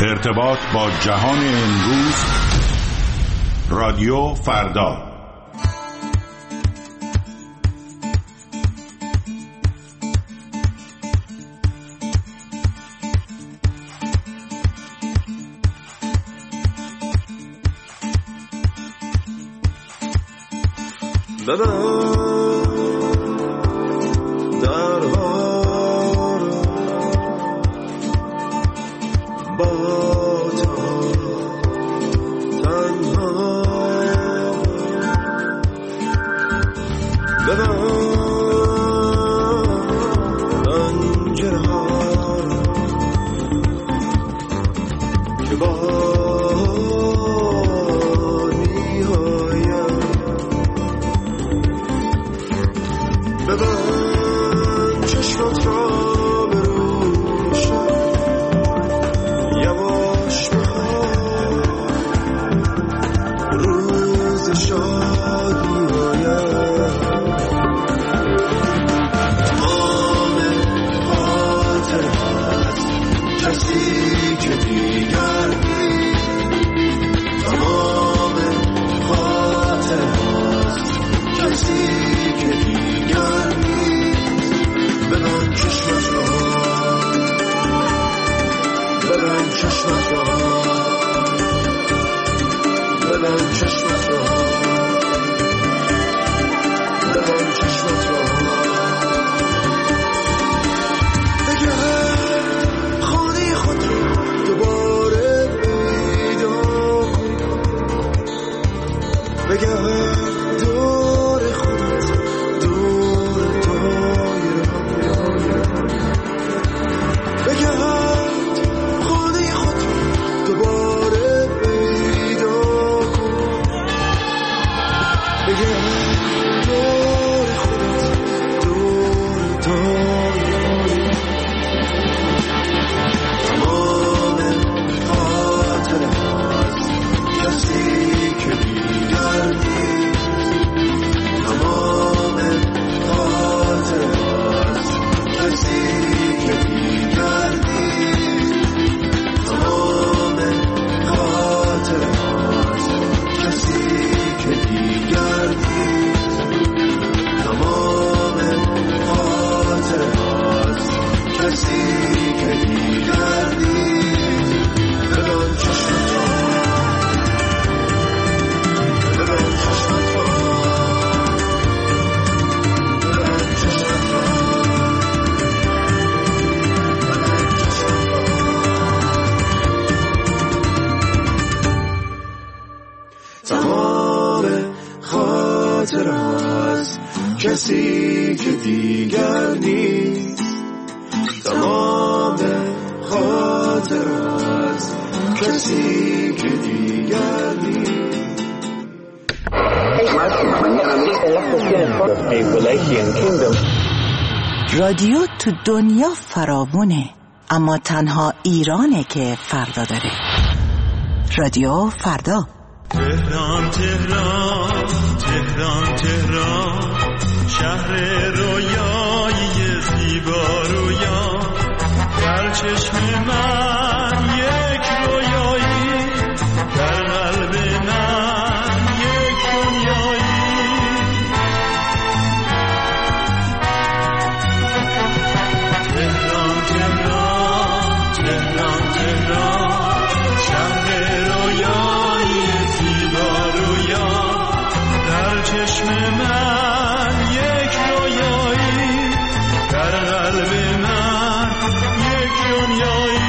ارتباط با جهان امروز. رادیو فردا. کسی که دیگر نیست، تمام خاطرات کسی که دیگر نیست. رادیو تو دنیا فراوونه، اما تنها ایرانه که فردا داره. رادیو فردا. تهران تهران تهران تهران، شهر رویایی زیبا رویا، در چشم من یک رویایی، در قلب من یک دنیایی. تهران تهران تهران تهران، شهر رویایی زیبا رویا، در چشم من یک رویایی، در قلب من یک دنیایی.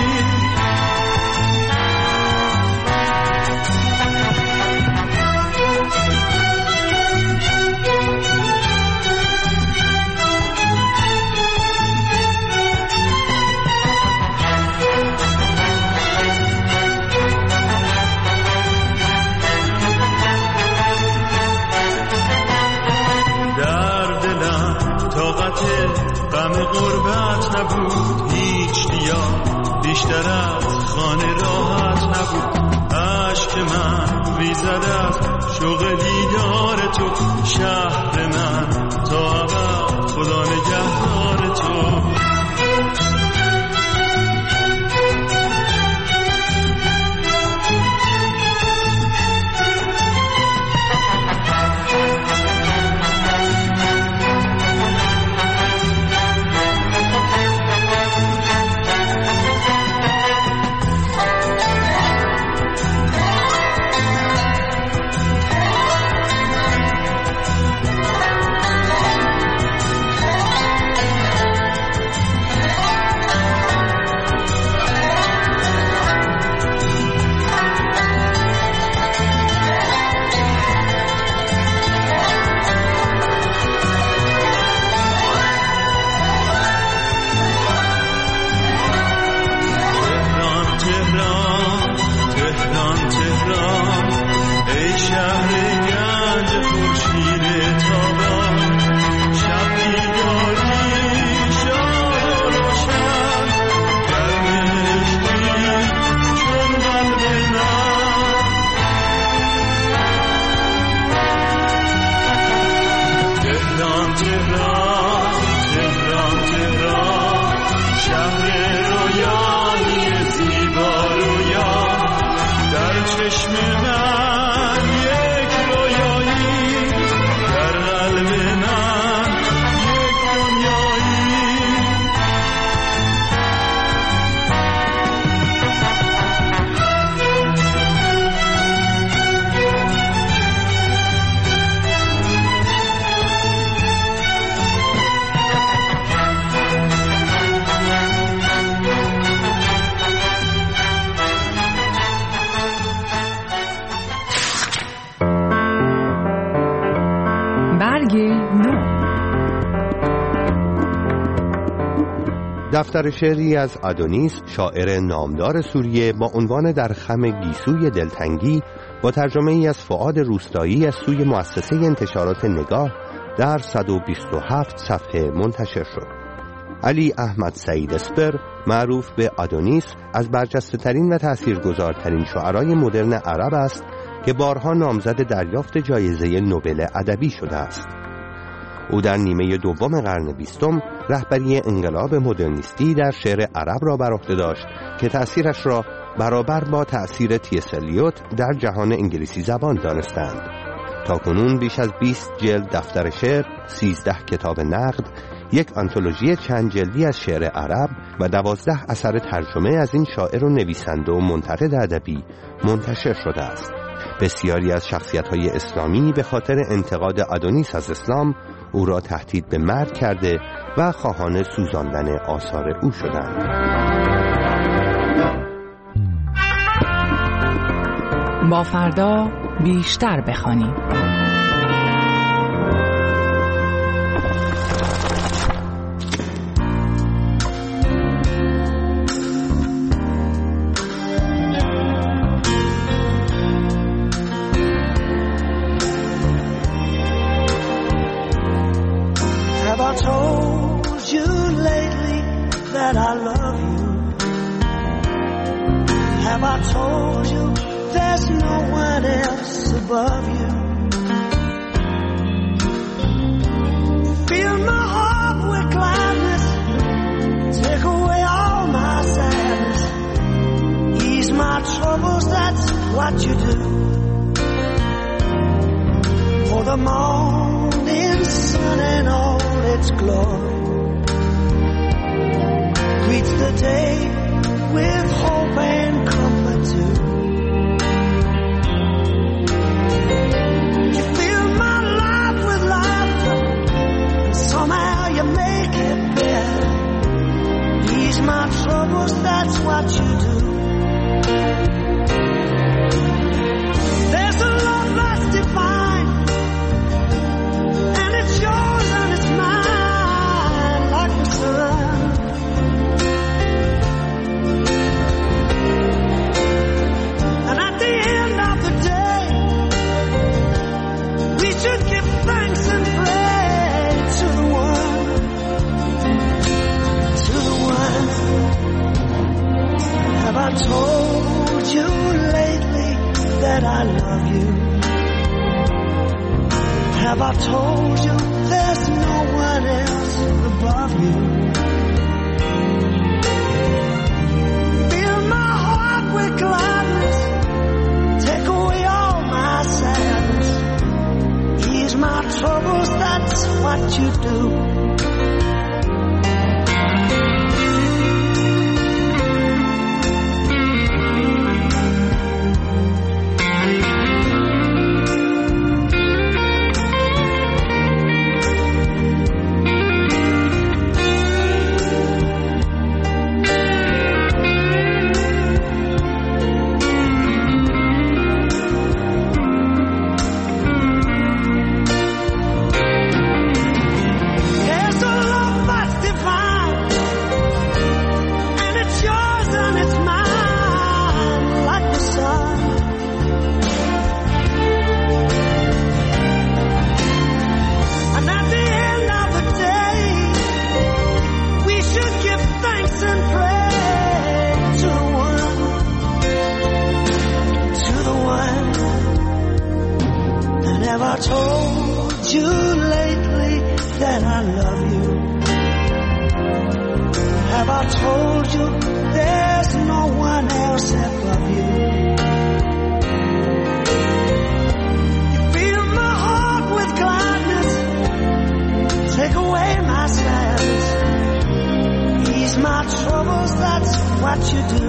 غم غربت نبود هیچ دیا، بیشتر از خانه راحت نبود. عشق من ریزد از شوق دیدار تو، شهر من تا ابد خدا نگهدار تو. دفتر شعری از آدونیس، شاعر نامدار سوریه، با عنوان در خم گیسوی دلتنگی با ترجمه ای از فؤاد روستایی از سوی مؤسسه انتشارات نگاه در 127 صفحه منتشر شد. علی احمد سعید اسپر، معروف به آدونیس، از برجسته‌ترین و تأثیرگذارترین شاعرای مدرن عرب است که بارها نامزد دریافت جایزه نوبل ادبی شده است. او در نیمه دوم قرن 20 رهبری انقلاب مدرنیستی در شعر عرب را بر عهده داشت که تأثیرش را برابر با تأثیر تی.اس. الیوت در جهان انگلیسی زبان دانستند. تاکنون بیش از 20 جلد دفتر شعر، 13 کتاب نقد، یک آنتولوژی چند جلدی از شعر عرب و 12 اثر ترجمه از این شاعر و نویسنده و منتقد ادبی منتشر شده است. بسیاری از شخصیت‌های اسلامی به خاطر انتقاد آدونیس از اسلام او را تهدید به مرگ کرده و خواهان سوزاندن آثار او شدند. با فردا بیشتر بخوانیم. Have I told you lately that I love you? Have I told you there's no one else above you? Fill my heart with gladness, take away all my sadness, ease my troubles, that's what you do. For the morning sun and all its glory greets the day with hope and comfort too. You fill my life with laughter, and somehow you make it better. Ease my troubles, that's what you do. There's a love that's divine, and it's yours and it's mine, like the sun. And at the end of the day, we should give thanks and pray to the one, to the one. Have I told you lately that I love you? Have I told you there's no one else above you? Fill my heart with gladness, take away all my sadness, ease my troubles, that's what you do. Have I told you lately that I love you? Have I told you there's no one else above you? You fill my heart with gladness, take away my sadness, ease my troubles, that's what you do.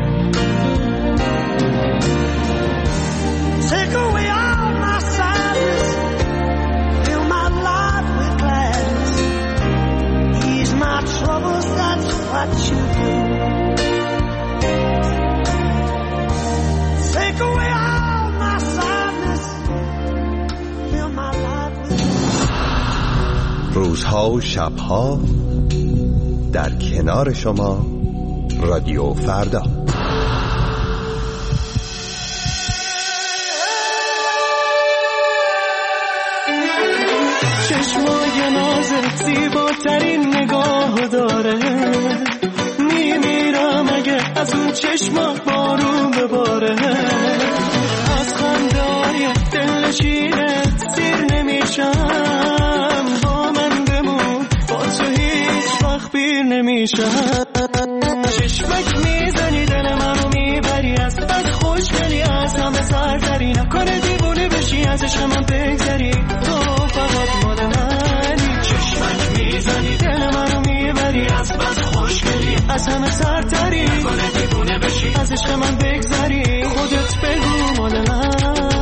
Take away all my sadness, fill my life with gladness, ease my troubles, that's what you do. Take away all my sadness, fill my life with روزها و شبها در کنار شما رادیو فردا. چشمای نازت زیباترین نگاه داره، میمیرم اگه از اون چشما بارون بباره. از خنده‌های دلنشینت سیر نمیشم، با من بمون، با تو هیچ وقت پیر نمیشم. چشمک میزنی دل منو میبری، از بس خوشگلی، از همه سرتری، نکنه دیوونه بشی از عشق من بگذری، تو فقط مال منی. چشمک میزنی دل منو میبری، از بس خوشگلی، از همه سرتری، نکنه دیوونه بشی از عشق من بگذری، خودت بگو مال من.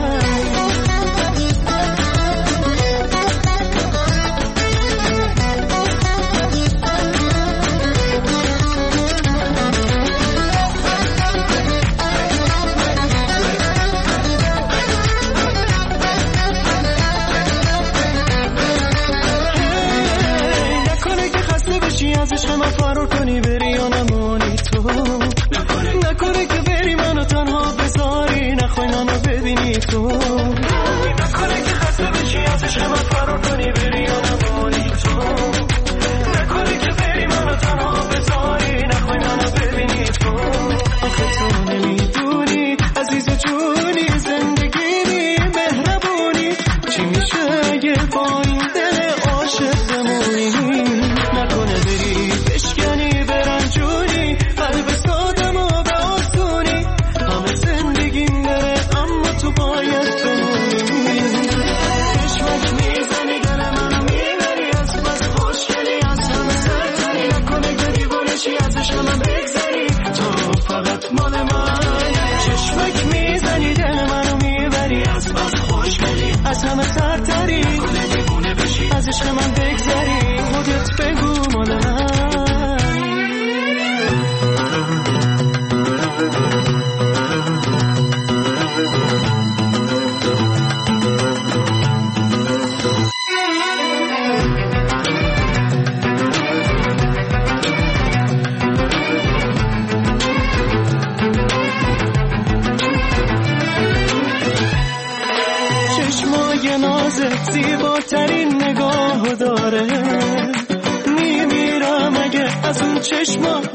از عشق من فرار کنی بری یا نمانی تو، نکنه که بری منو تنها بذاری، نخوای منو ببینی تو، نکنه که خسته بشی از عشق من فرار کنی بری یا نمانی تو، نکنه که بری منو تنها بذاری، نخوای منو ببینی تو. آخه تو نمیدونی عزیز جونی، زندگی مهربونی، چی میشه اگه با این دل عاشق بمونی، نکنه بری بشکنی برنجونی، قلب سادم و به آسونی، همه زندگیم بره اما تو باید بمونی. چشمک میزنی دل منو میبری، از بس خوشگلی، از همه سرتری، نکنه که دیوانشی از عشق من بگذری، تو فقط مال منی. چشمک میزنی دل منو میبری، از بس خوشگلی، از همه سرتری، نکنه دیوانه بشی از عشق من بگذری، خودت بگو مال من. چشمای نازت زیباترین نگاه داره، میمیرم اگه از اون چشما